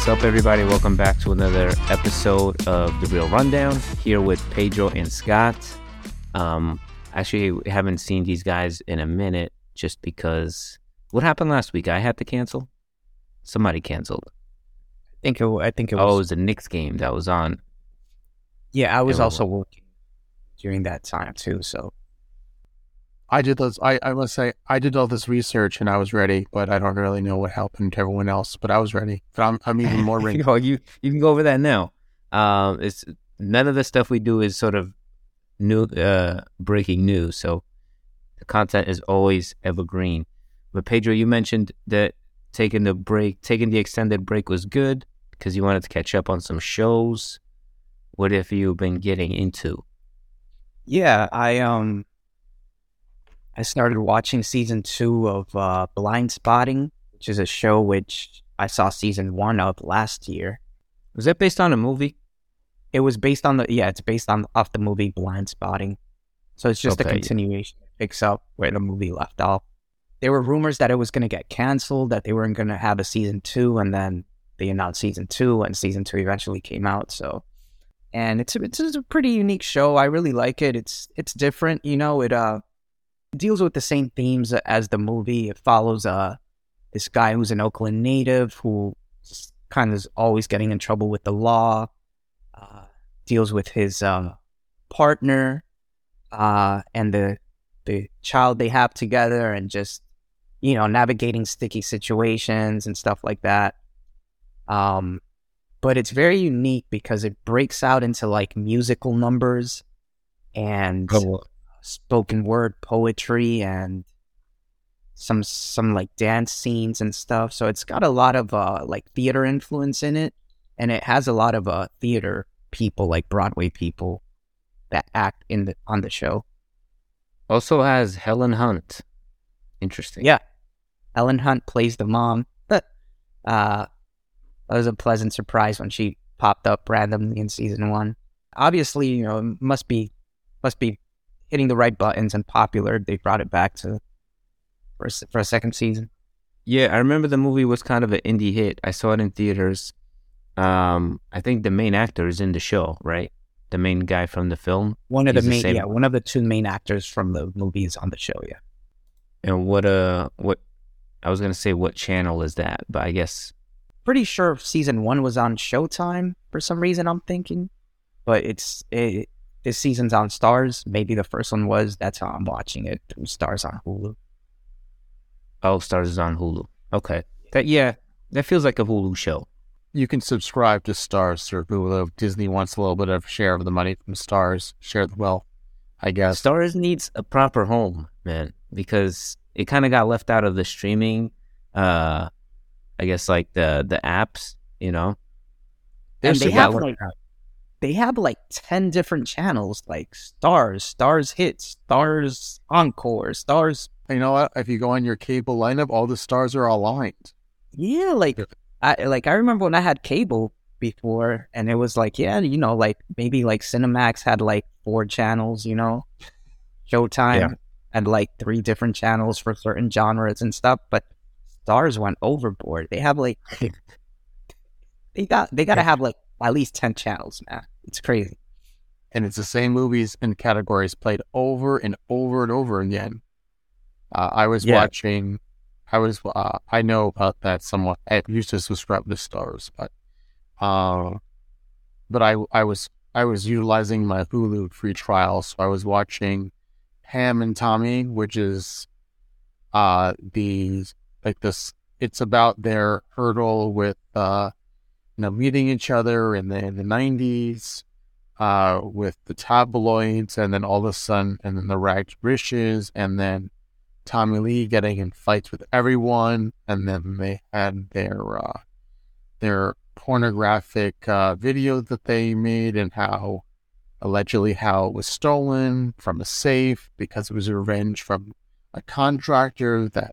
What's up, everybody? Welcome back to another episode of The Real Rundown, here with Pedro and Scott. Actually, we haven't seen these guys in a minute just because... What happened last week? I had to cancel? Somebody canceled. I think it was. Oh, it was the Knicks game that was on. Yeah, I was also working during that time too, so... I must say, I did all this research and I was ready, but I don't really know what happened to everyone else, but I was ready. But I'm even more ready. You can go over that now. It's none of the stuff we do is sort of new, breaking news, so the content is always evergreen. But Pedro, you mentioned that taking the extended break was good because you wanted to catch up on some shows. What have you been getting into? Yeah, I started watching season 2 of Blind Spotting, which is a show which I saw season 1 of last year. Was that based on a movie? It was based on it's based on off the movie Blind Spotting. So it's just a continuation. It picks up where the movie left off. There were rumors that it was going to get canceled, that they weren't going to have a season 2, and then they announced season 2, and season 2 eventually came out. So, and it's a pretty unique show. I really like it. It's different, you know. It deals with the same themes as the movie. It follows this guy who's an Oakland native who kind of is always getting in trouble with the law. Deals with his partner and the child they have together, and just, you know, navigating sticky situations and stuff like that. But it's very unique because it breaks out into like musical numbers and spoken word poetry and some like dance scenes and stuff. So it's got a lot of like theater influence in it, and it has a lot of theater people, like Broadway people, that act on the show. Also has Helen Hunt. Interesting. Yeah, Helen Hunt plays the mom. That was a pleasant surprise when she popped up randomly in season 1. Obviously, you know, it must be hitting the right buttons and popular. They brought it back for a second season. Yeah, I remember the movie was kind of an indie hit. I saw it in theaters. I think the main actor is in the show, right? The main guy from the film. One of the 2 main actors from the movie is on the show. Yeah. And what I was gonna say, what channel is that? But I guess pretty sure season 1 was on Showtime for some reason. I'm thinking, but this season's on Stars. Maybe the first one was. That's how I'm watching it. Stars on Hulu. Oh, Stars is on Hulu. Okay. That feels like a Hulu show. You can subscribe to Stars through Hulu. Disney wants a little bit of share of the money from Stars, share the wealth, I guess. Stars needs a proper home, man, because it kind of got left out of the streaming, I guess, like the apps, you know. And they have like 10 different channels, like Stars Hits, Stars Encore, Stars. You know what? If you go on your cable lineup, all the stars are aligned. Yeah, I remember when I had cable before, and it was like, yeah, you know, like maybe like Cinemax had like 4 channels, you know, Showtime had like 3 different channels for certain genres and stuff, but Stars went overboard. They have like they got to have like at least 10 channels, man. It's crazy. And it's the same movies and categories played over and over and over again. I know about that somewhat. I used to subscribe to Stars, but I was utilizing my Hulu free trial, so I was watching Pam and Tommy, which is it's about their hurdle with meeting each other in the 90s with the tabloids, and then all of a sudden, and then the rags to riches, and then Tommy Lee getting in fights with everyone, and then they had their pornographic video that they made, and how it was stolen from a safe because it was revenge from a contractor that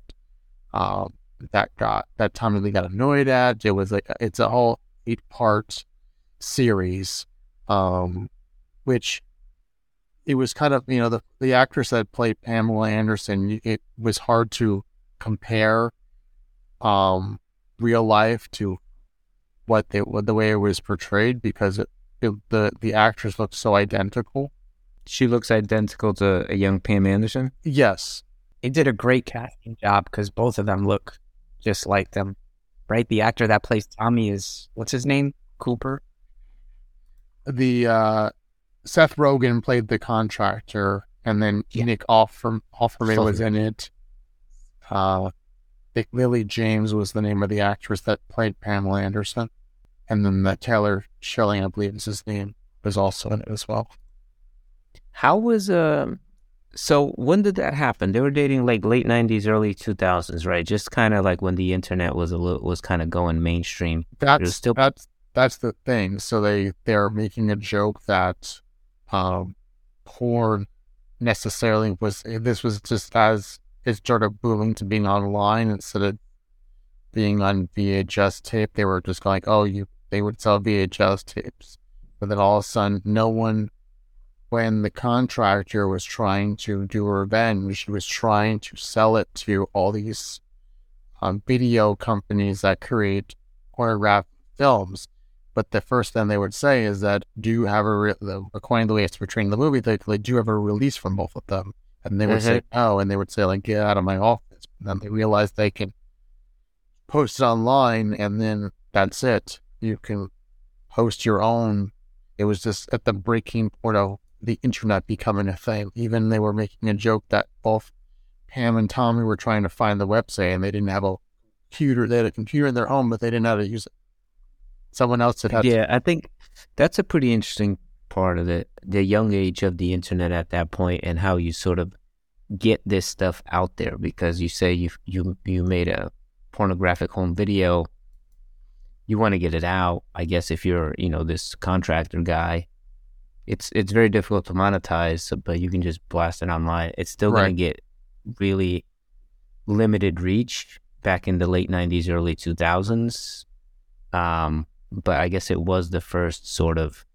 Tommy Lee got annoyed at. It was it's a whole 8-part series, which it was kind of, the actress that played Pamela Anderson, it was hard to compare real life to the way it was portrayed, because the actress looked so identical. She looks identical to a young Pam Anderson? Yes. They did a great casting job because both of them look just like them, right? The actor that plays Tommy is, what's his name? Cooper? The Seth Rogen played the contractor, and then Nick Offerman was in it. I think Lily James was the name of the actress that played Pamela Anderson. And then the Taylor Schilling, I believe is his name, was also in it as well. How was so when did that happen? They were dating like late 90s, early 2000s, right? Just kind of like when the internet was kind of going mainstream. That's the thing. So they're making a joke that porn necessarily was just as it started booming to being online instead of being on VHS tape. They were just going, they would sell VHS tapes. But then all of a sudden, when the contractor was trying to do revenge, she was trying to sell it to all these video companies that create choreographed films. But the first thing they would say is that, do you have according to the way it's portraying the movie, they do have a release from both of them? And they would say, no, and they would say, like, get out of my office. And then they realized they can post it online, and then that's it. You can host your own. It was just at the breaking point of the internet becoming a thing. Even they were making a joke that both Pam and Tommy were trying to find the website, and they didn't have a computer. They had a computer in their home, but they didn't know how to use it. Someone else had. Yeah, I think that's a pretty interesting part of the young age of the internet at that point, and how you sort of get this stuff out there, because you say you made a pornographic home video, you want to get it out. I guess if you're this contractor guy, it's very difficult to monetize, but you can just blast it online. It's still going to get really limited reach back in the late 90s, early 2000s. But I guess it was the first sort of,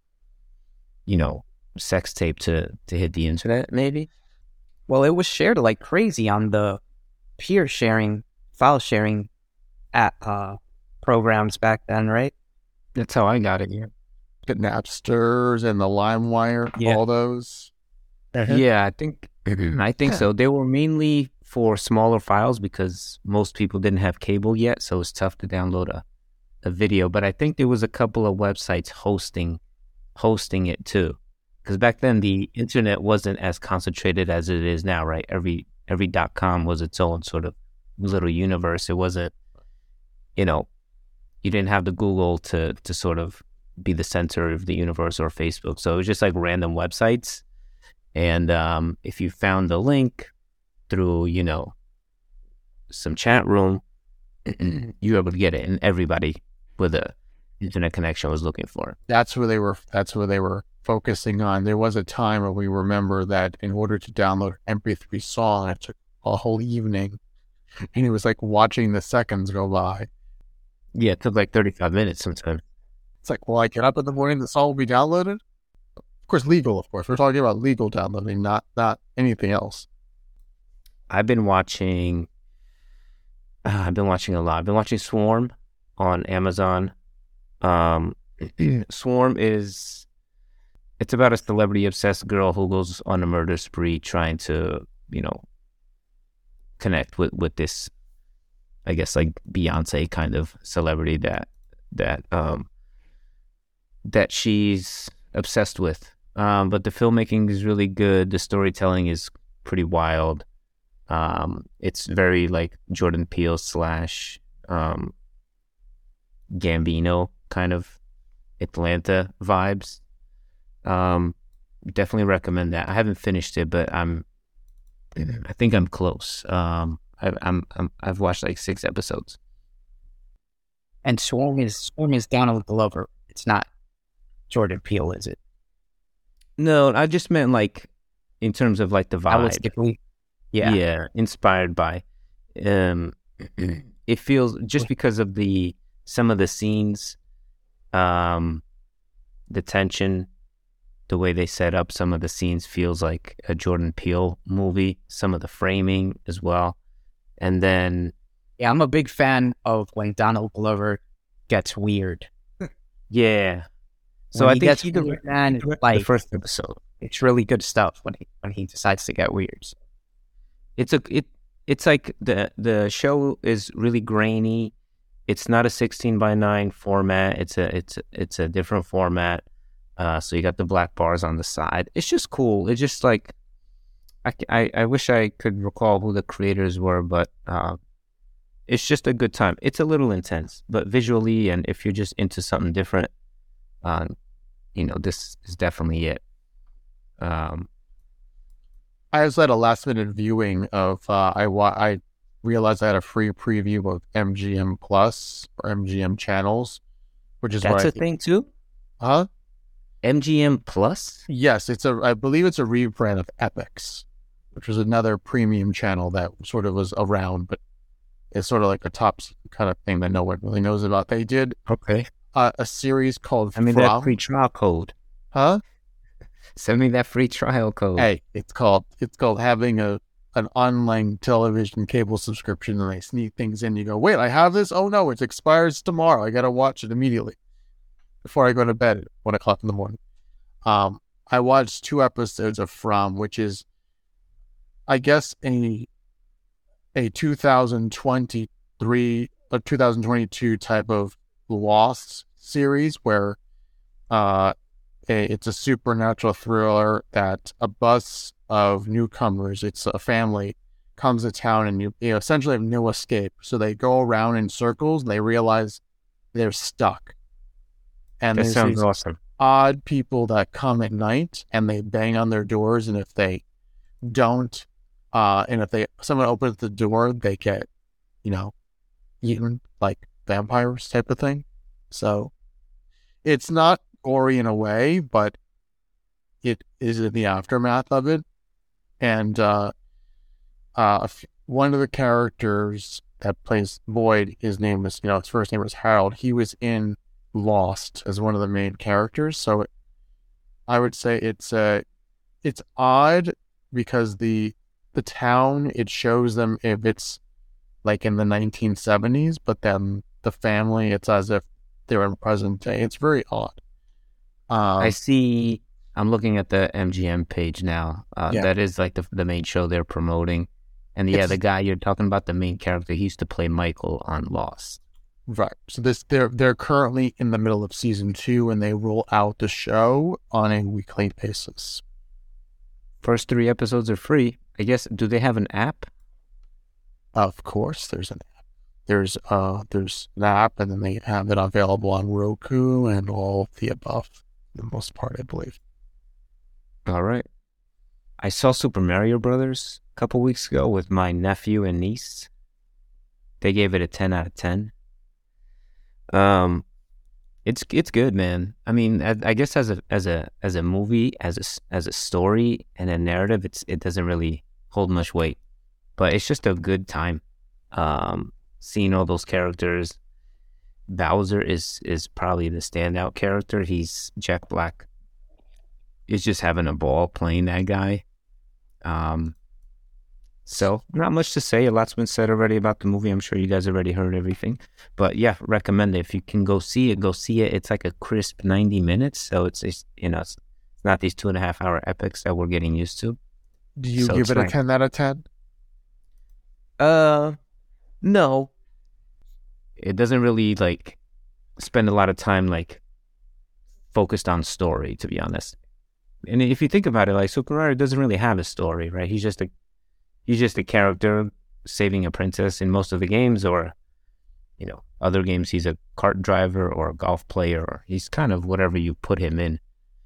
sex tape to hit the internet, maybe. Well, it was shared like crazy on the peer sharing, file sharing programs back then, right? That's how I got it. Yeah. The Napsters and the LimeWire, all those. Yeah, I think so. They were mainly for smaller files because most people didn't have cable yet, so it's tough to download a video. But I think there was a couple of websites hosting it too, because back then the internet wasn't as concentrated as it is now, right? Every .com was its own sort of little universe. It wasn't, you didn't have the Google to sort of be the center of the universe, or Facebook. So it was just like random websites. And if you found the link through, some chat room, you were able to get it, and everybody with a internet connection was looking for it. That's where they were focusing on. There was a time where we remember that in order to download an MP3 song, it took a whole evening, and it was like watching the seconds go by. Yeah, it took like 35 minutes sometimes. It's like, well, I get up in the morning, the song will be downloaded. Of course, legal, of course. We're talking about legal downloading, not anything else. I've been watching a lot. I've been watching Swarm on Amazon. Swarm it's about a celebrity-obsessed girl who goes on a murder spree trying to, connect with this, I guess, like Beyonce kind of celebrity that she's obsessed with. But the filmmaking is really good. The storytelling is pretty wild. It's very like Jordan Peele / Gambino kind of Atlanta vibes. Definitely recommend that. I haven't finished it, but I think I'm close. I've watched like 6 episodes. And Swarm is Donald Glover. It's not Jordan Peele, is it? No, I just meant like in terms of like the vibe. Stylistically, yeah, inspired by. It feels just because of some of the scenes, the tension, the way they set up some of the scenes feels like a Jordan Peele movie. Some of the framing as well, and then I'm a big fan of when Donald Glover gets weird. Yeah. So When I he think gets weird, man, it's the like first episode. it's really good stuff when he decides to get weird. So, It's like the show is really grainy. It's not a 16:9 format. It's a different format. So you got the black bars on the side. It's just cool. It's just like I wish I could recall who the creators were, but it's just a good time. It's a little intense, but visually, and if you're just into something different, this is definitely it. I just had a last minute viewing of I realized I had a free preview of MGM Plus or MGM channels, which is That's a thing too. Huh? MGM Plus? Yes, I believe it's a rebrand of Epix, which was another premium channel that sort of was around, but it's sort of like a top kind of thing that no one really knows about. They did a series called that free trial code. Huh? Send me that free trial code. Hey, it's called having an online television cable subscription, and they sneak things in. You go, wait, I have this? Oh no, it expires tomorrow. I gotta watch it immediately before I go to bed at 1:00 in the morning. I watched 2 episodes of From, which is, I guess, a 2023 or 2022 type of Lost series where it's a supernatural thriller that a bus of newcomers, it's a family, comes to town, and you essentially have no escape. So they go around in circles and they realize they're stuck. And that there's sounds these awesome. odd people that come at night and they bang on their doors, and if they don't, and if someone opens the door, they get, eaten like vampires type of thing. So it's not gory in a way, but it is in the aftermath of it. And one of the characters that plays Boyd, his first name was Harold. He was in Lost as one of the main characters. So I would say it's odd because the town, it shows them if it's like in the 1970s, but then the family, it's as if they're in present day. It's very odd. I see. I'm looking at the MGM page now. That is like the main show they're promoting. And the guy you're talking about, the main character, he used to play Michael on Lost. Right. So they're currently in the middle of season 2, and they roll out the show on a weekly basis. First 3 episodes are free. I guess. Do they have an app? Of course, there's an app. There's an app, and then they have it available on Roku and all of the above, for the most part, I believe. All right. I saw Super Mario Brothers a couple weeks ago with my nephew and niece. They gave it a 10 out of 10. It's good, man. I mean, I guess as a movie, as a story and a narrative, it doesn't really hold much weight, but it's just a good time. Seeing all those characters. Bowser is probably the standout character. He's Jack Black. Is just having a ball playing that guy. So not much to say. A lot's been said already about the movie. I'm sure you guys already heard everything. But yeah, recommend it. If you can go see it, go see it. It's like a crisp 90 minutes. So it's not these 2.5 hour epics that we're getting used to. Do you give it a 10 out of 10? No. It doesn't really like spend a lot of time like focused on story, to be honest. And if you think about it, like Super Mario doesn't really have a story, right? He's just a character saving a princess in most of the games, or other games he's a kart driver or a golf player, or he's kind of whatever you put him in.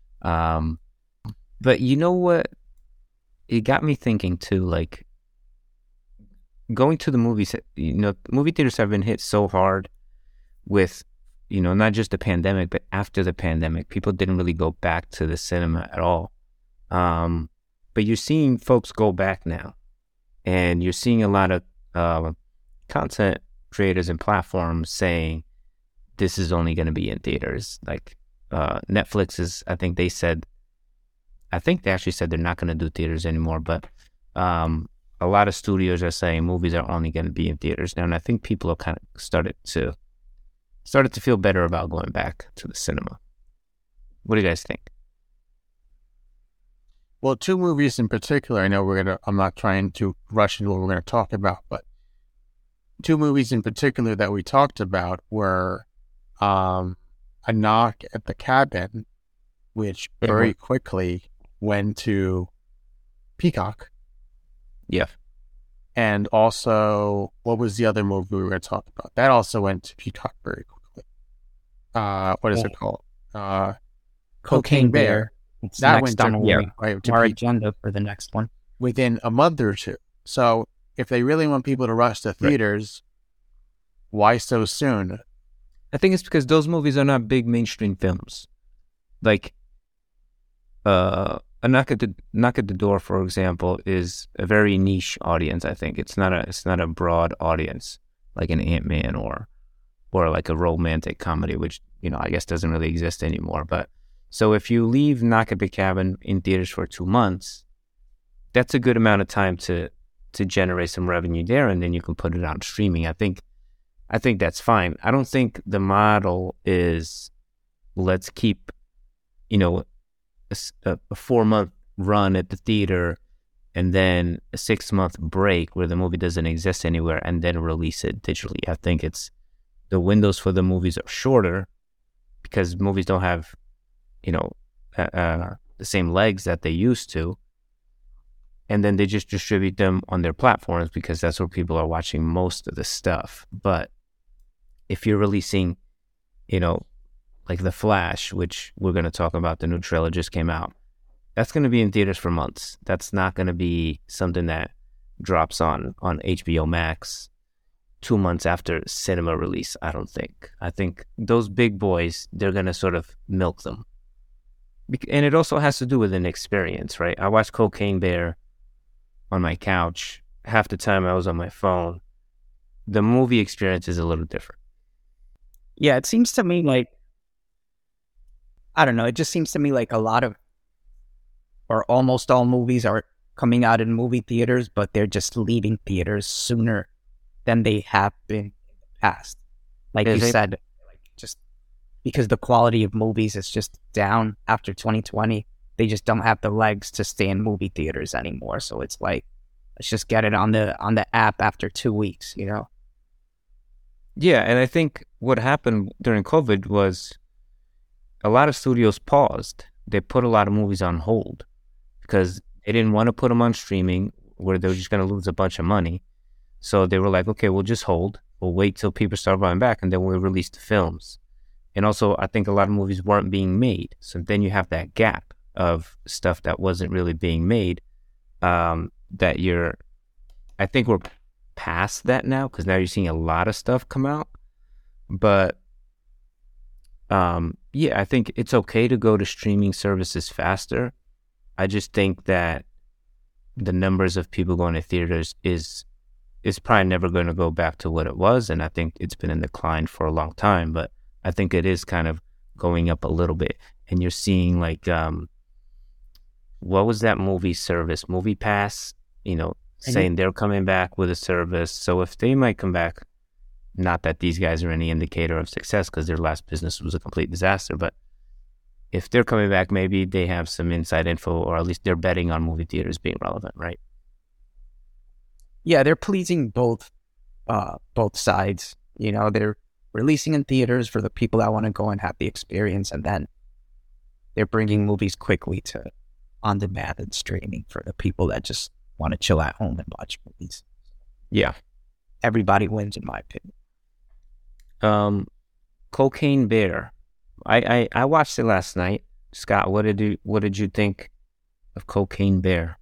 But you know what? It got me thinking too, like going to the movies. Movie theaters have been hit so hard with not just the pandemic, but after the pandemic, people didn't really go back to the cinema at all. But you're seeing folks go back now, and you're seeing a lot of content creators and platforms saying this is only going to be in theaters. Like Netflix is, I think they actually said they're not going to do theaters anymore, but a lot of studios are saying movies are only going to be in theaters now, and I think people have kind of started to started to feel better about going back to the cinema. What do you guys think? Well, two movies in particular, I know I'm not trying to rush into what we're going to talk about, but two movies in particular that we talked about were A Knock at the Cabin, which very quickly went to Peacock. Yeah. And also, what was the other movie we were going to talk about? That also went to Peacock very quickly. What is it called? Cocaine Bear. It's that next went to our agenda for the next one. Within a month or two. So if they really want people to rush to theaters, why so soon? I think it's because those movies are not big mainstream films. Like, A Knock at the Door, for example, is a very niche audience. I think it's not a broad audience like an Ant-Man or like a romantic comedy, which I guess doesn't really exist anymore. But so if you leave Knock at the Cabin in theaters for 2 months, that's a good amount of time to generate some revenue there, and then you can put it on streaming. I think that's fine. I don't think the model is let's keep a 4-month run at the theater and then a 6-month break where the movie doesn't exist anywhere and then release it digitally. I think it's the windows for the movies are shorter because movies don't have the same legs that they used to, and then they just distribute them on their platforms because that's where people are watching most of the stuff. But if you're releasing like The Flash, which we're going to talk about, the new trailer just came out, that's going to be in theaters for months. That's not going to be something that drops on HBO Max 2 months after cinema release, I don't think. I think those big boys, they're going to sort of milk them. And it also has to do with an experience, right? I watched Cocaine Bear on my couch. Half the time I was on my phone. The movie experience is a little different. Yeah, it seems to me like, I don't know, it just seems to me like a lot of, or almost all movies are coming out in movie theaters, but they're just leaving theaters sooner than they have been in the past. Like you said, like just because the quality of movies is just down after 2020, they just don't have the legs to stay in movie theaters anymore. So it's like, let's just get it on the app after 2 weeks, Yeah, and I think what happened during COVID was a lot of studios paused. They put a lot of movies on hold because they didn't want to put them on streaming where they were just going to lose a bunch of money. So they were like, okay, we'll just hold. We'll wait till people start buying back, and then we'll release the films. And also, I think a lot of movies weren't being made. So then you have that gap of stuff that wasn't really being made I think we're past that now because now you're seeing a lot of stuff come out. But yeah, I think it's okay to go to streaming services faster. I just think that the numbers of people going to theaters is probably never going to go back to what it was, and I think it's been in decline for a long time. But I think it is kind of going up a little bit, and you're seeing like what was that movie service, Movie Pass? Saying they're coming back with a service. So if they might come back, not that these guys are any indicator of success because their last business was a complete disaster, but if they're coming back, maybe they have some inside info, or at least they're betting on movie theaters being relevant, right? Yeah, they're pleasing both sides. They're releasing in theaters for the people that want to go and have the experience, and then they're bringing movies quickly to on-demand and streaming for the people that just want to chill at home and watch movies. Yeah. Everybody wins, in my opinion. Cocaine Bear. I watched it last night. Scott, what did you think of Cocaine Bear?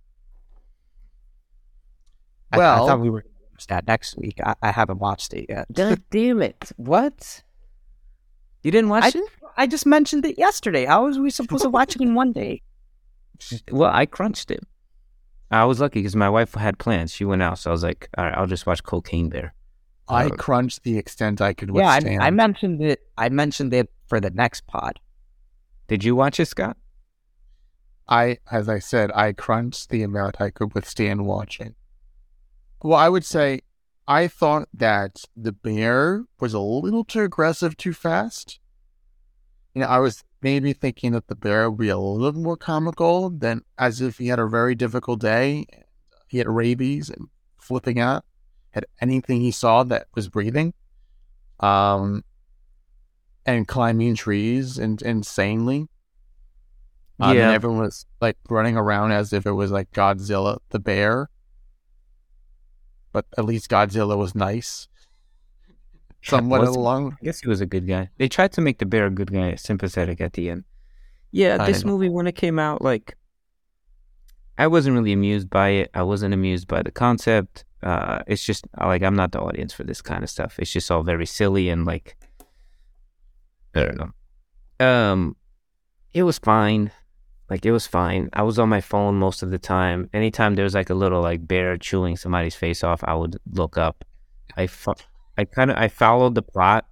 Well, I thought we were going to watch that next week. I haven't watched it yet. God damn it. What? You didn't watch it? I just mentioned it yesterday. How was we supposed to watch it in one day? Well, I crunched it. I was lucky because my wife had plans. She went out, so I was like, all right, I'll just watch Cocaine Bear. I crunched the extent I could withstand. Yeah, I mentioned it. I mentioned it for the next pod. Did you watch it, Scott? As I said, I crunched the amount I could withstand watching. Well, I would say I thought that the bear was a little too aggressive too fast. I was maybe thinking that the bear would be a little more comical than as if he had a very difficult day. He had rabies and flipping out, had anything he saw that was breathing, and climbing trees and insanely. And everyone was like running around as if it was like Godzilla the bear. But at least Godzilla was nice. Somewhat along. I guess he was a good guy. They tried to make the bear a good guy, sympathetic at the end. Yeah, this movie, when it came out, like, I wasn't really amused by it. I wasn't amused by the concept. It's just, like, I'm not the audience for this kind of stuff. It's just all very silly and, like, I don't know. It was fine. Like, it was fine. I was on my phone most of the time. Anytime there was, like, a little, like, bear chewing somebody's face off, I would look up. I followed the plot.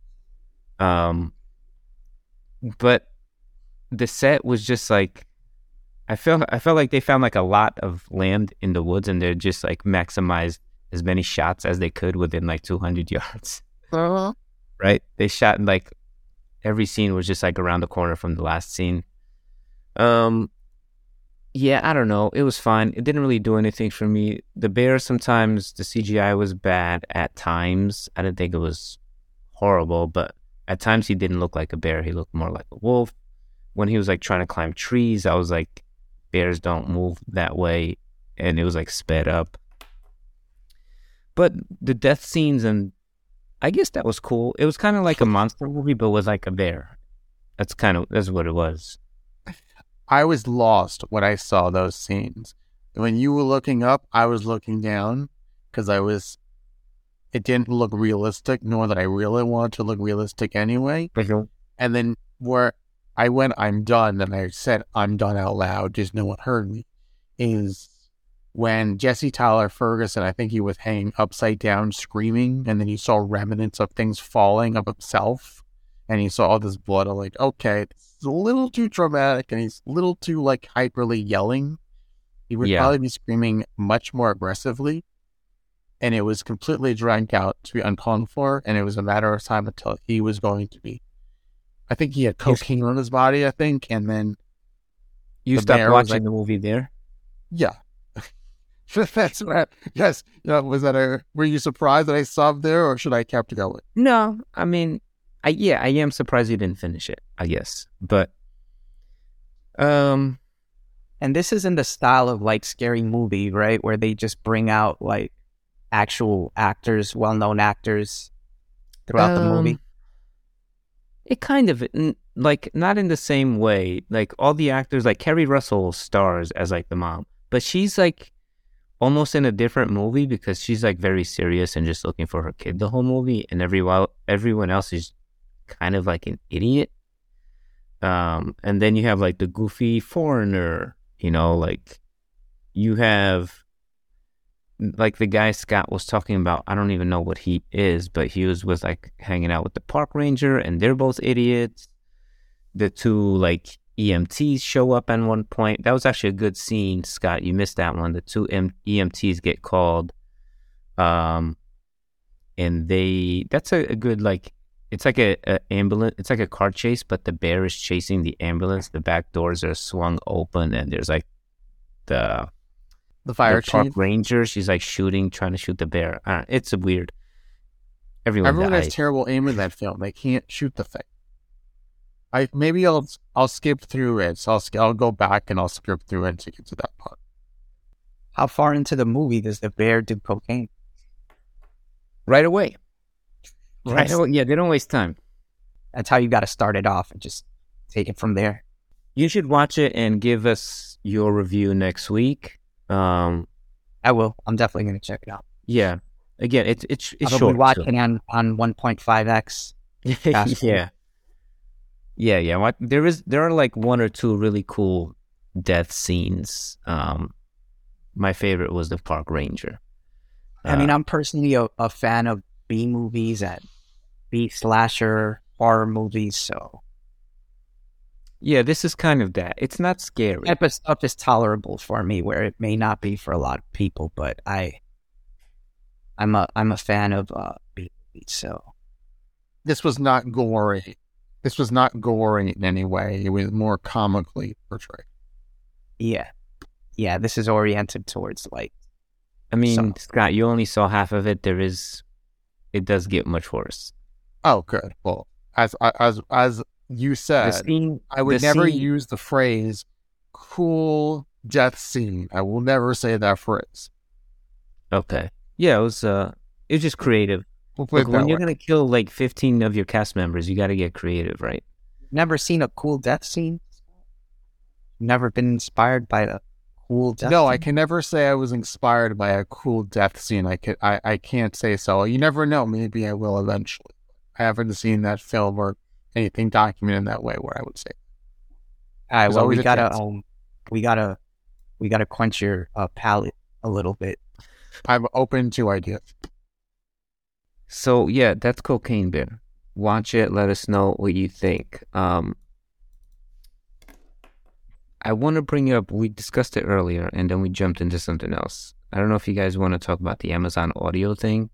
But the set was just, like, I felt like they found, like, a lot of land in the woods, and they just, like, maximized as many shots as they could within, like, 200 yards. Right? They shot, like, every scene was just, like, around the corner from the last scene. Yeah, I don't know. It was fine. It didn't really do anything for me. The bear, sometimes the CGI was bad at times. I didn't think it was horrible, but at times he didn't look like a bear. He looked more like a wolf. When he was like trying to climb trees, I was like, bears don't move that way. And it was like sped up. But the death scenes, and I guess that was cool. It was kind of like a monster movie, but with like a bear. That's what it was. I was lost when I saw those scenes. When you were looking up, I was looking down because it didn't look realistic, nor that I really wanted to look realistic anyway. Mm-hmm. And then where I went, I'm done, and I said, I'm done out loud, just no one heard me, is when Jesse Tyler Ferguson, I think he was hanging upside down screaming, and then he saw remnants of things falling of himself. And he saw all this blood. I'm like, okay, it's a little too dramatic, and he's a little too, like, hyperly yelling. He would probably be screaming much more aggressively, and it was completely dragged out to be uncalled for, and it was a matter of time until he was going to be. I think he had cocaine on his body, I think, and then... You stopped watching the movie there? Yeah. That's right. Yes. Were you surprised that I stopped there, or should I kept going? No, I mean... I am surprised you didn't finish it, I guess. But, and this is in the style of, like, Scary Movie, right? Where they just bring out, like, actual actors, well-known actors throughout the movie. It kind of, like, not in the same way. Like, all the actors, like, Kerry Russell stars as, like, the mom. But she's, like, almost in a different movie because she's, like, very serious and just looking for her kid the whole movie. And everyone else is kind of like an idiot. And then you have like the goofy foreigner, like you have like the guy Scott was talking about. I don't even know what he is, but he was with like hanging out with the park ranger, and they're both idiots. The two like EMTs show up at one point. That was actually a good scene, Scott. You missed that one. The two EMTs get called, and that's a good, like, it's like a ambulance. It's like a car chase, but the bear is chasing the ambulance. The back doors are swung open, and there's like the fire park chief ranger. She's like trying to shoot the bear. It's a weird. Everyone has terrible aim in that film. They can't shoot the thing. I'll skip through it. So I'll go back and I'll skip through it to get to that part. How far into the movie does the bear do cocaine? Right away. Right away. Yeah, they don't waste time. That's how you got to start it off and just take it from there. You should watch it and give us your review next week. I will. I'm definitely going to check it out. Yeah. Again, it's I'll short. Be watching on 1.5x. Yeah. There are like one or two really cool death scenes. My favorite was the park ranger. I mean, I'm personally a fan of B movies and B slasher horror movies, so yeah, this is kind of that. It's not scary. Type of stuff is tolerable for me, where it may not be for a lot of people, but I'm a fan of B movies, so this was not gory. This was not gory in any way. It was more comically portrayed. Yeah. This is oriented towards like. I mean, Scott, you only saw half of it. It does get much worse. Oh, good. Well, as you said, I would never use the phrase "cool death scene." I will never say that phrase. Okay. Yeah, it was just creative. We'll Look, when you're gonna kill like 15 of your cast members, you got to get creative, right? Never seen a cool death scene? Never been inspired by a cool death No, scene? I can never say I was inspired by a cool death scene. I can't say so. You never know. Maybe I will eventually. I haven't seen that film or anything documented in that way where I would say. All right, well, we gotta quench your palate a little bit. I'm open to ideas. So yeah, that's Cocaine Bear. Watch it. Let us know what you think. I want to bring up. We discussed it earlier, and then we jumped into something else. I don't know if you guys want to talk about the Amazon Audio thing.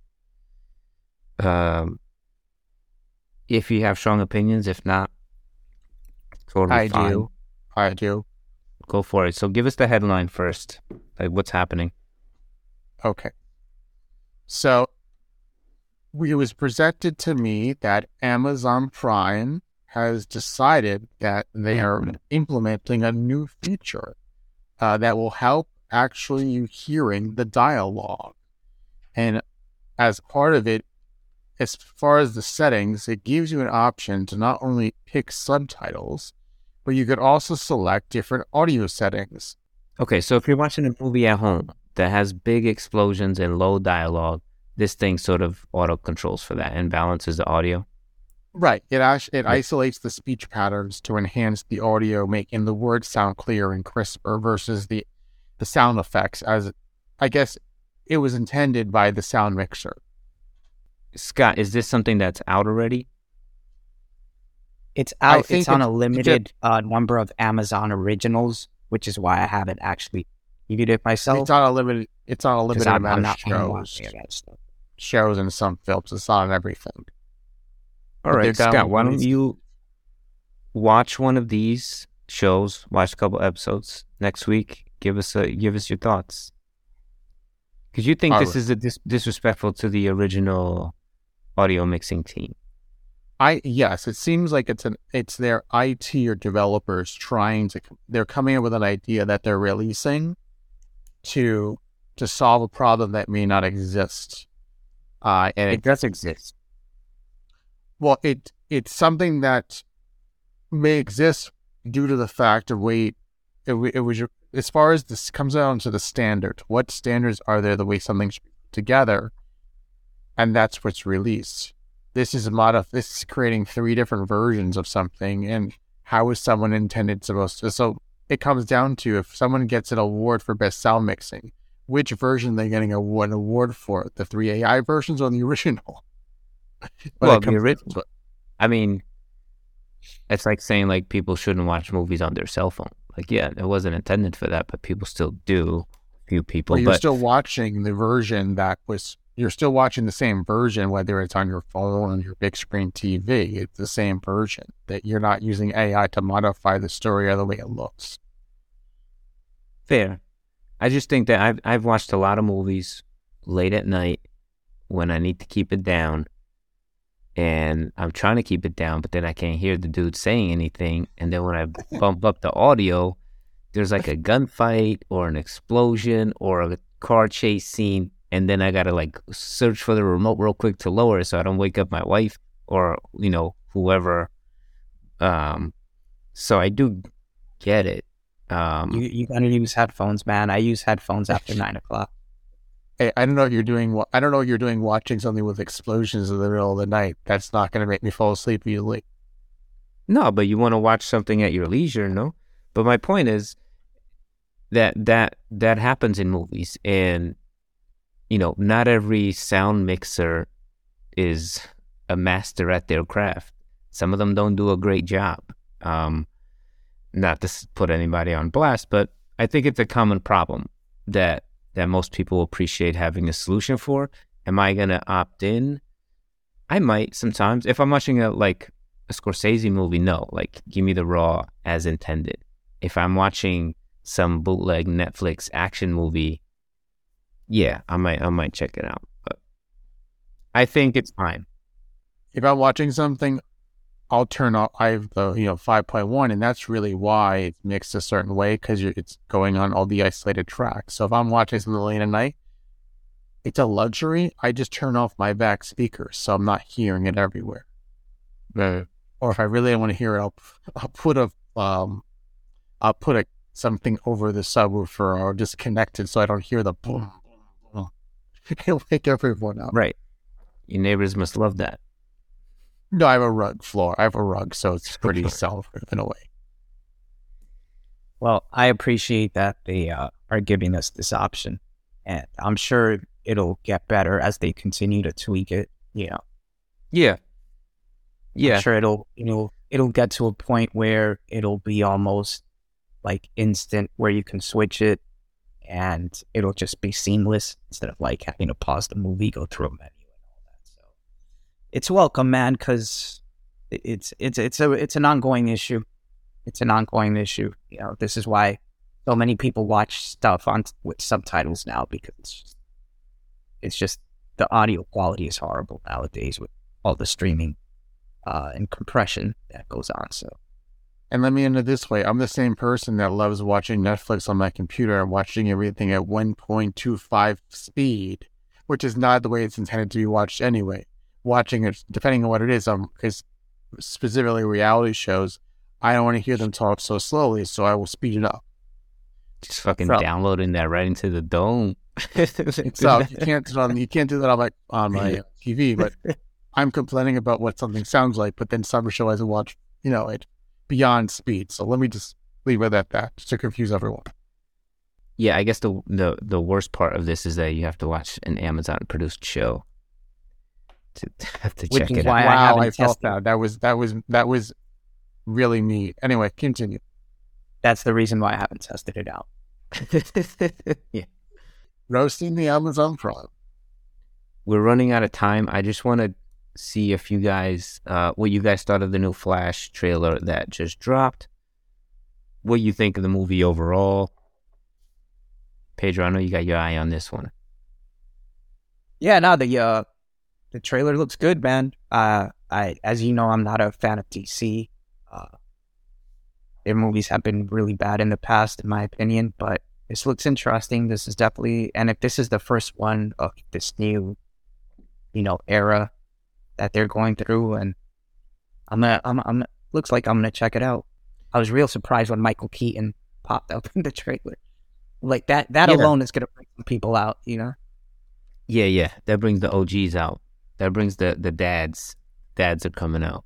If you have strong opinions, if not, totally fine. I do. Go for it. So give us the headline first. Like, what's happening? Okay. So, it was presented to me that Amazon Prime has decided that they are implementing a new feature that will help actually you hearing the dialogue. And as part of it, as far as the settings, it gives you an option to not only pick subtitles, but you could also select different audio settings. Okay, so if you're watching a movie at home that has big explosions and low dialogue, this thing sort of auto controls for that and balances the audio. Right. It isolates the speech patterns to enhance the audio, making the words sound clearer and crisper versus the sound effects, as I guess it was intended by the sound mixer. Scott, is this something that's out already? It's out. It's on a limited number of Amazon originals, which is why I haven't actually reviewed it myself. It's on a limited amount of shows and some films. It's not on everything. All right, Scott, why don't you watch one of these shows, watch a couple episodes next week, give us your thoughts. Because you think this is disrespectful to the original audio mixing team. Yes, it seems like it's their IT or developers they're coming up with an idea that they're releasing to solve a problem that may not exist. And it does exist. Well, it's something that may exist due to the fact of it was as far as this comes down to the standard. What standards are there the way something's put together, and that's what's released. This is creating 3 different versions of something, and how is someone intended supposed to? So it comes down to if someone gets an award for best sound mixing, which version are they getting an award for? The 3 AI versions or the original? Well, the original. I mean, it's like saying like people shouldn't watch movies on their cell phone. Like, yeah, it wasn't intended for that, but people still do. Few people. But you're still watching the version you're still watching the same version, whether it's on your phone or your big screen TV. It's the same version. That you're not using AI to modify the story or the way it looks. Fair. I just think that I've watched a lot of movies late at night when I need to keep it down. And I'm trying to keep it down, but then I can't hear the dude saying anything. And then when I bump up the audio, there's like a gunfight or an explosion or a car chase scene. And then I got to like search for the remote real quick to lower it so I don't wake up my wife or, whoever. So I do get it. You got to use headphones, man. I use headphones after 9 o'clock. Hey, I don't know what you're doing. I don't know what you're doing watching something with explosions in the middle of the night. That's not going to make me fall asleep easily. No, but you want to watch something at your leisure, no? But my point is that happens in movies, and not every sound mixer is a master at their craft. Some of them don't do a great job. Not to put anybody on blast, but I think it's a common problem that most people appreciate having a solution for. Am I gonna opt in? I might sometimes. If I'm watching a Scorsese movie, no. Like, give me the raw as intended. If I'm watching some bootleg Netflix action movie, yeah, I might check it out. But I think it's fine. If I'm watching something, I'll turn off. I have the 5.1, and that's really why it's mixed a certain way, because it's going on all the isolated tracks. So if I'm watching something late at night, it's a luxury. I just turn off my back speakers, so I'm not hearing it everywhere. Or if I really don't want to hear it, I'll put something over the subwoofer or disconnect it so I don't hear the boom. It'll wake everyone up. Right. Your neighbors must love that. No, I have a rug floor. I have a rug, so it's pretty self in a way. Well, I appreciate that they are giving us this option, and I'm sure it'll get better as they continue to tweak it. Yeah. I'm sure it'll get to a point where it'll be almost like instant, where you can switch it, and it'll just be seamless instead of like having to pause the movie, go through a menu. It's welcome, man, because it's an ongoing issue. It's an ongoing issue. This is why so many people watch stuff with subtitles now, because it's just the audio quality is horrible nowadays with all the streaming and compression that goes on. So, and let me end it this way: I'm the same person that loves watching Netflix on my computer and watching everything at 1.25 speed, which is not the way it's intended to be watched anyway. Watching it, depending on what it is, because specifically reality shows, I don't want to hear them talk so slowly, so I will speed it up. Just fucking downloading that right into the dome. So you can't do that on my TV, but I'm complaining about what something sounds like, but then Summer Show hasn't watched, it beyond speed. So let me just leave it at that, just to confuse everyone. Yeah, I guess the worst part of this is that you have to watch an Amazon produced show to have to check it out. Wow, I felt that. That was really neat. Anyway, continue. That's the reason why I haven't tested it out. Yeah. Roasting the Amazon Prime. We're running out of time. I just want to see if you guys, what you guys thought of the new Flash trailer that just dropped. What you think of the movie overall. Pedro, I know you got your eye on this one. Yeah, no, the trailer looks good, man. As you know, I'm not a fan of DC. Their movies have been really bad in the past, in my opinion, but this looks interesting. This is definitely, and if this is the first one of this new, era that they're going through, and looks like I'm gonna check it out. I was real surprised when Michael Keaton popped up in the trailer. Like that alone is gonna bring some people out, Yeah, that brings the OGs out. That brings the dads. Dads are coming out.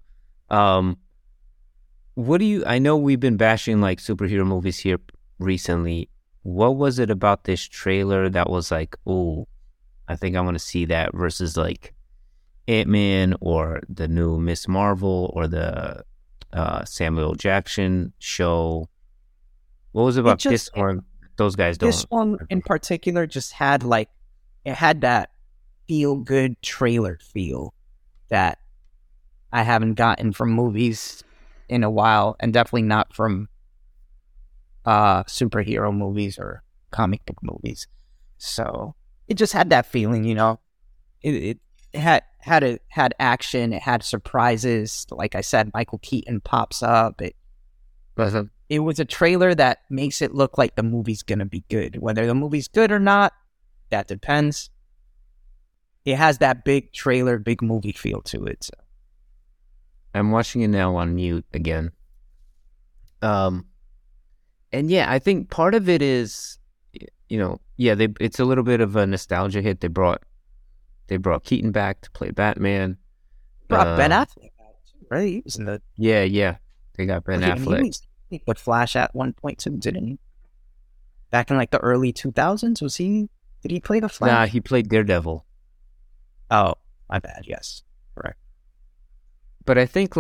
I know we've been bashing like superhero movies here recently. What was it about this trailer that was like, oh, I think I want to see that, versus like Ant-Man or the new Miss Marvel or the Samuel Jackson show? What was it about this one? Those guys don't. This one in particular just had that feel-good trailer feel that I haven't gotten from movies in a while, and definitely not from superhero movies or comic book movies. So it just had that feeling, It had action, it had surprises. Like I said, Michael Keaton pops up. It was a trailer that makes it look like the movie's gonna be good. Whether the movie's good or not, that depends. It has that big trailer, big movie feel to it. So. I'm watching it now on mute again. And yeah, I think part of it is, it's a little bit of a nostalgia hit. They brought Keaton back to play Batman. Brought Ben Affleck back, right? He was in the... Yeah. They got Ben Affleck. He put Flash at one point too, didn't he? Back in like the early 2000s, did he play the Flash? Nah, he played Daredevil. Oh, my bad. Yes, correct. But I think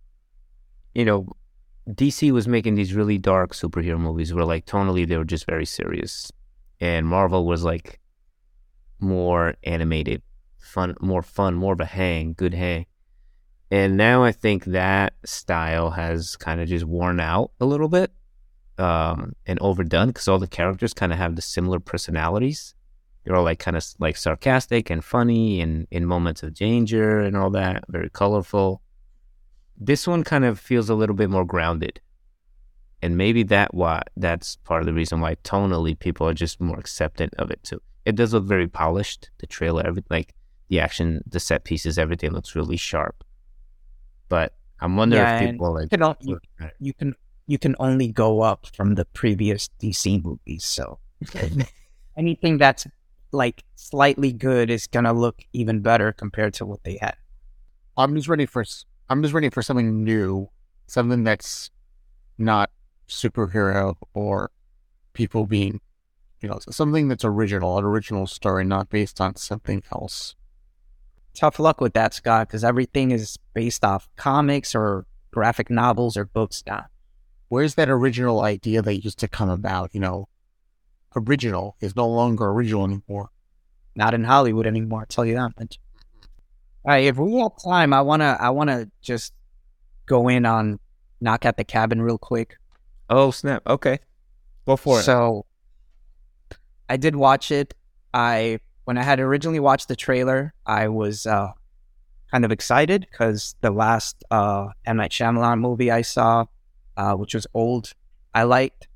DC was making these really dark superhero movies where like tonally they were just very serious, and Marvel was like more animated more of a hang, good hang. And now I think that style has kind of just worn out a little bit and overdone because all the characters kind of have the similar personalities. They're all like kind of like sarcastic and funny and in moments of danger and all that, very colorful. This one kind of feels a little bit more grounded. And maybe that's part of the reason why tonally people are just more acceptant of it too. It does look very polished. The trailer, like the action, the set pieces, everything looks really sharp. But I'm wondering if people like you can only go up from the previous DC movies. So anything that's like slightly good is gonna look even better compared to what they had. I'm just ready for something new, something that's not superhero or people being, something that's original, an original story, not based on something else. Tough luck with that, Scott, because everything is based off comics or graphic novels or books now. Where's that original idea that used to come about? Original is no longer original anymore. Not in Hollywood anymore, I'll tell you that much. All right, if we have time, I wanna just go in on Knock at the Cabin real quick. Oh snap! Okay, go for it. So, I did watch it. When I had originally watched the trailer, I was kind of excited because the last M. Night Shyamalan movie I saw, which was Old, I liked.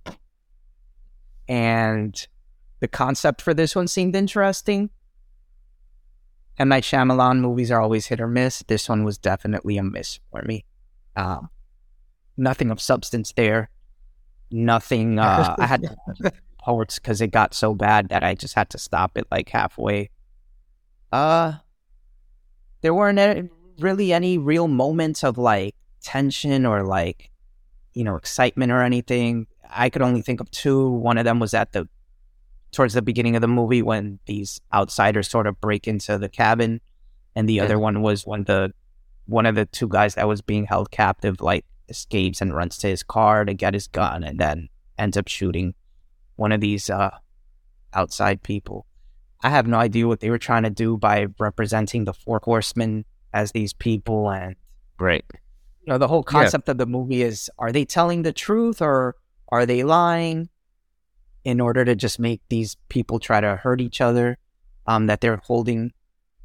And the concept for this one seemed interesting. M. Night Shyamalan movies are always hit or miss. This one was definitely a miss for me. Nothing of substance there. Nothing. I had to parts because it got so bad that I just had to stop it like halfway. There weren't really any real moments of like tension or like, excitement or anything. I could only think of two. One of them was towards the beginning of the movie when these outsiders sort of break into the cabin, and the other one was when one of the two guys that was being held captive like escapes and runs to his car to get his gun and then ends up shooting one of these outside people. I have no idea what they were trying to do by representing the Four Horsemen as these people, and right. The whole concept of the movie is: are they telling the truth or are they lying? In order to just make these people try to hurt each other, that they're holding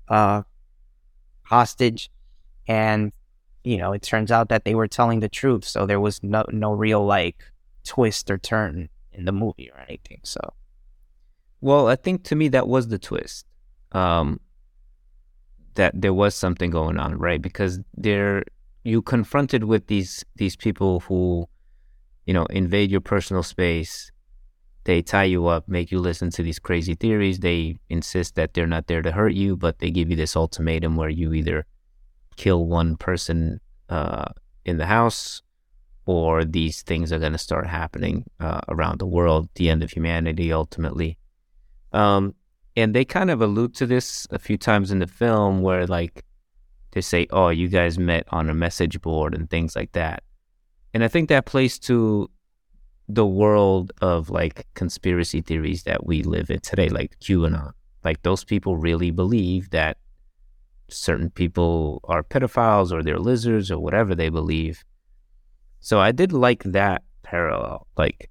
hostage, and it turns out that they were telling the truth. So there was no real like twist or turn in the movie or anything. So, well, I think to me that was the twist. That there was something going on, right? Because you confronted with these people who, invade your personal space. They tie you up, make you listen to these crazy theories. They insist that they're not there to hurt you, but they give you this ultimatum where you either kill one person in the house, or these things are going to start happening around the world, the end of humanity, ultimately. And they kind of allude to this a few times in the film where, like, they say, oh, you guys met on a message board and things like that. And I think that plays to the world of, like, conspiracy theories that we live in today, like QAnon. Like, those people really believe that certain people are pedophiles or they're lizards or whatever they believe. So I did like that parallel. Like,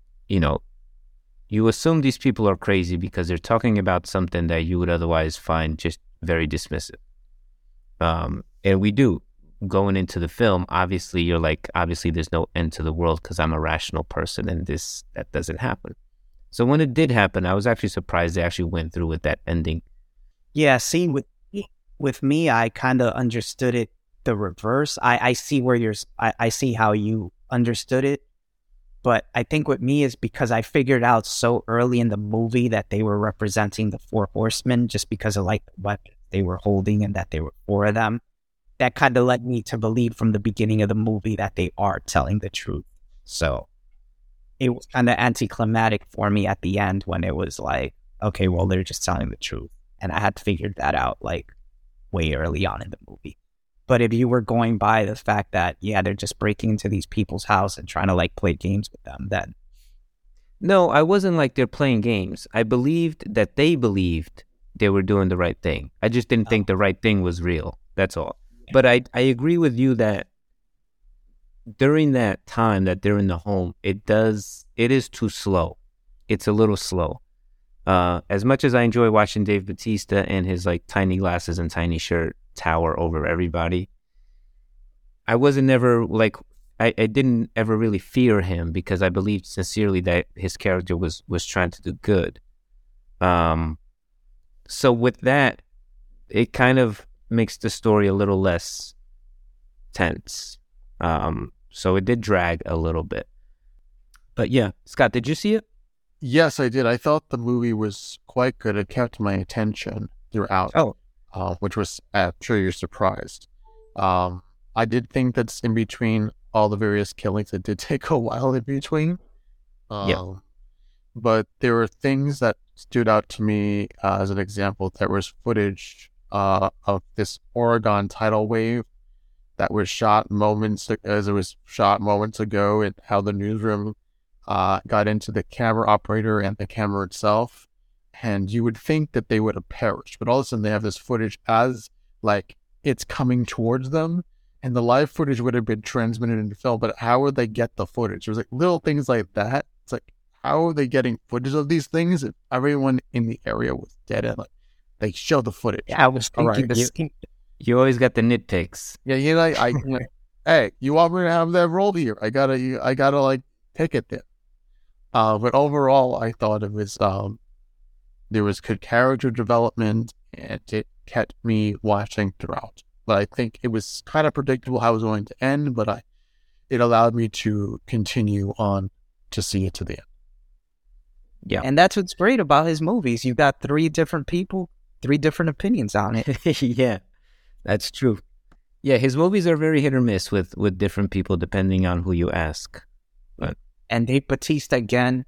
you assume these people are crazy because they're talking about something that you would otherwise find just very dismissive. And we do. Going into the film, obviously you're like, obviously there's no end to the world because I'm a rational person and that doesn't happen. So when it did happen, I was actually surprised they actually went through with that ending. Yeah, see, with me, I kind of understood it the reverse. I see I see how you understood it, but I think with me is because I figured out so early in the movie that they were representing the Four Horsemen just because of like the weapons they were holding and that they were four of them. That kind of led me to believe from the beginning of the movie that they are telling the truth. So it was kind of anticlimactic for me at the end when it was like, okay, well, they're just telling the truth. And I had figured that out like way early on in the movie. But if you were going by the fact that, yeah, they're just breaking into these people's house and trying to like play games with them, then. No, I wasn't like they're playing games. I believed that they believed they were doing the right thing. I just didn't think the right thing was real. That's all. But I agree with you that during that time that they're in the home, it is too slow. It's a little slow. As much as I enjoy watching Dave Bautista and his like tiny glasses and tiny shirt tower over everybody, I wasn't ever like, I didn't ever really fear him because I believed sincerely that his character was trying to do good. So with that, it kind of makes the story a little less tense. So it did drag a little bit. But yeah, Scott, did you see it? Yes, I did. I thought the movie was quite good. It kept my attention throughout. Which was, I'm sure you're surprised. I did think that's in between all the various killings. It did take a while in between. But there were things that stood out to me as an example. There was footage of this Oregon tidal wave that was shot moments ago, and how the newsroom got into the camera operator and the camera itself. And you would think that they would have perished, but all of a sudden they have this footage as like it's coming towards them, and the live footage would have been transmitted into film. But how would they get the footage? There's like little things like that. It's like, how are they getting footage of these things if everyone in the area was dead? And like they show the footage. Yeah, I was thinking the same. You always got the nitpicks. Yeah, you like hey, you want me to have that role here? I gotta like take it there. But overall, I thought it was there was good character development, and it kept me watching throughout. But I think it was kind of predictable how it was going to end, but it allowed me to continue on to see it to the end. Yeah. And that's what's great about his movies. You got 3 different people, 3 different opinions on it. Yeah, that's true. Yeah, his movies are very hit or miss with different people depending on who you ask. But and Dave Bautista again,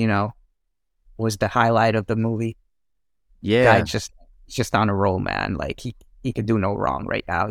was the highlight of the movie. Yeah. Guy just on a roll, man. Like he could do no wrong right now.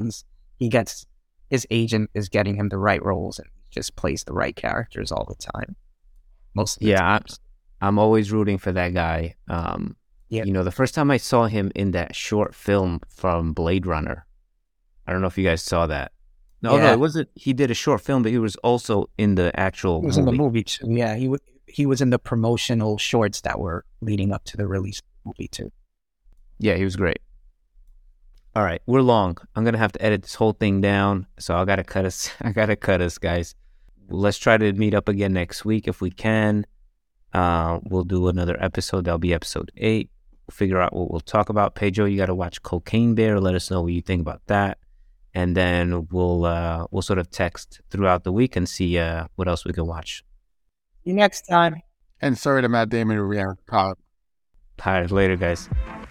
His agent is getting him the right roles and just plays the right characters all the time. Most of the time. I'm always rooting for that guy. The first time I saw him in that short film from Blade Runner, I don't know if you guys saw that. No, it wasn't. He did a short film, but he was also in the actual movie. He was in the movie too. Yeah, he was in the promotional shorts that were leading up to the release of the movie too. Yeah, he was great. All right, we're long. I'm gonna have to edit this whole thing down, so I gotta cut us, guys. Let's try to meet up again next week if we can. We'll do another episode. That'll be episode 8. We'll figure out what we'll talk about. Pedro, you got to watch Cocaine Bear. Let us know what you think about that, and then we'll sort of text throughout the week and see what else we can watch. See you next time. And sorry to Matt Damon. We are caught. All right, later, guys.